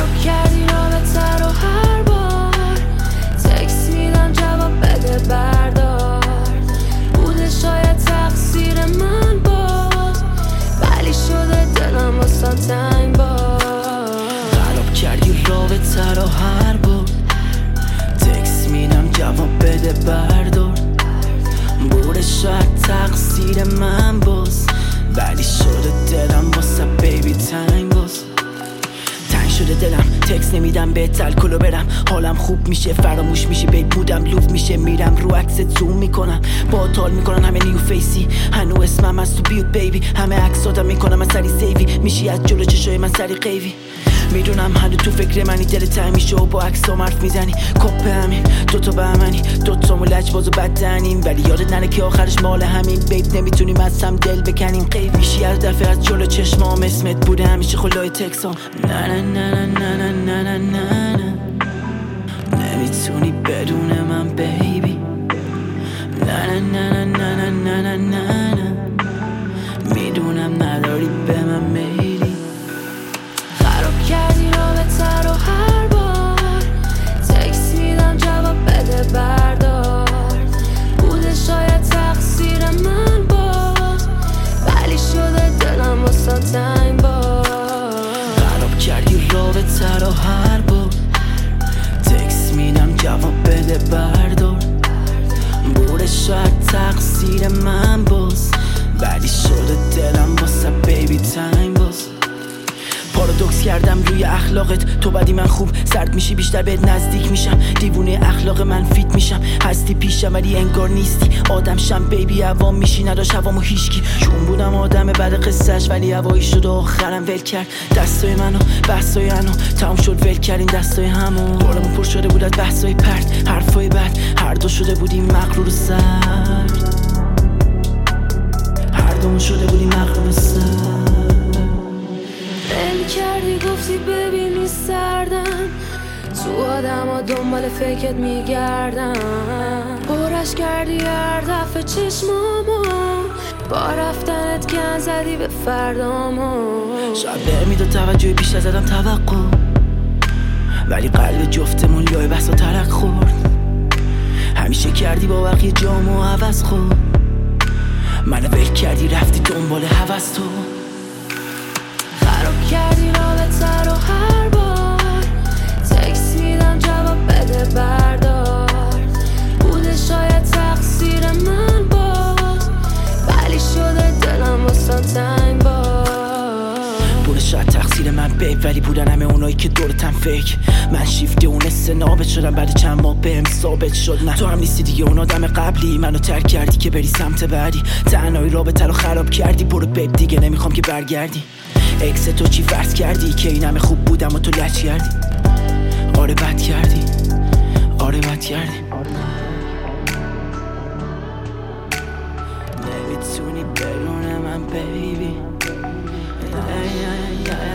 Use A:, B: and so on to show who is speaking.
A: خراب کردی رابطه رو هر بار تکس میدم جواب بده بردار بوده شاید تقصیر من باز ولی شده دلم واسه تنگ باز
B: خراب کردی رابطه رو هر بار تکس میدم جواب بده بردار بوده شاید تقصیر من باز ولی شده دلم واسه بیبی تنگ باز تنگ شده دلم تکس نمیدم به الکلو برم حالم خوب میشه فراموش میشه بیت بودم لوف میشه میرم رو عکست زوم میکنم با تال میکنن همه نیو فیسی هنو اسمم از تو بیوت بیبی همه عکساتم میکنم از سری سیوی میشی از جلو چشای من سری قیوی میدونم هنو تو فکر منی دل تنگ میشه و با عکسام حرف میزنی کپ همین دوتا بهمنی دوتامو لجباز و بدنیم ولی یادت نره که آخرش مال همین بیت نمیتونیم از هم دل بکنیم قیف میشی هر دفعه از جلو چشمام اسمت بوده همیشه خلای تکسام نه نه نه نه نه نه نه نه نه نمیتونی بدون من بیبی نه نه نه نه نه نه نه نه نه میدونم نداری به من میلی
A: خراب کردی رابطه رو هر بار تکس میدم جواب بده بردار بوده شاید تقصیر من باز ولی شده دلم واسه تنگ باز
B: خراب کردی رابطه رو هر بار تکس میدم جواب بده بردار بوده شاید تقصیر من باز ولی شده دلم واسه بیبی تنگ باز پارادوکس کردم روی اخلاقت تو بدی من خوب سرد میشی بیشتر بهت نزدیک میشم دیوونه اخلاق من فیت میشم هستی پیشم ولی انگار نیستی آدم شم بیبی عوام میشی نداشت هوامو هیشکی چون بودم آدم بعد قصهش ولی هوایی شد و آخرم ول کرد دستای منو بحثای انو تموم شد ول کردیم دستای همو بالمون پر شده بود از بحثای پرت حرفای بد هر دو شده بودیم مغرور و سرد هر دومون شده بودیم مغرور و سرد
A: دل کردی گفتی ببینی سردم تو آدم ها دنبال فکرت میگردم پرش کردی هر دفعه چشمامو با رفتنت گن زدی به فردامو
B: شاید برمیداد توجه بیش از ازم توقع ولی قلب جفتمون لای بحث و ترک خورد همیشه کردی با بقیه جامو عوض خورد منو ول کردی رفتی دنبال هوس تو
A: خراب کردی رابطه رو هر بار تکس میدم جواب بده بردار بوده شاید تقصیر من باز ولی شده دلم واسه تنگ باز
B: بوده شاید تقصیر من بیب ولی بودن همه اونایی که دورتم فکر من شیفته اون ثابت شدم بعد چند ماه بهم ثابت شد نه تو هم نیستی دیگه اون آدم قبلی منو ترک کردی که بری سمت بعدی تنهایی رابطه رو خراب کردی برو بیب دیگه نمیخوام که برگردی اکس تو چی فرض کردی که این همه خوب بودم و تو لج کردی آره بد کردی آره بد کردی نمیتونی بدون من بیبی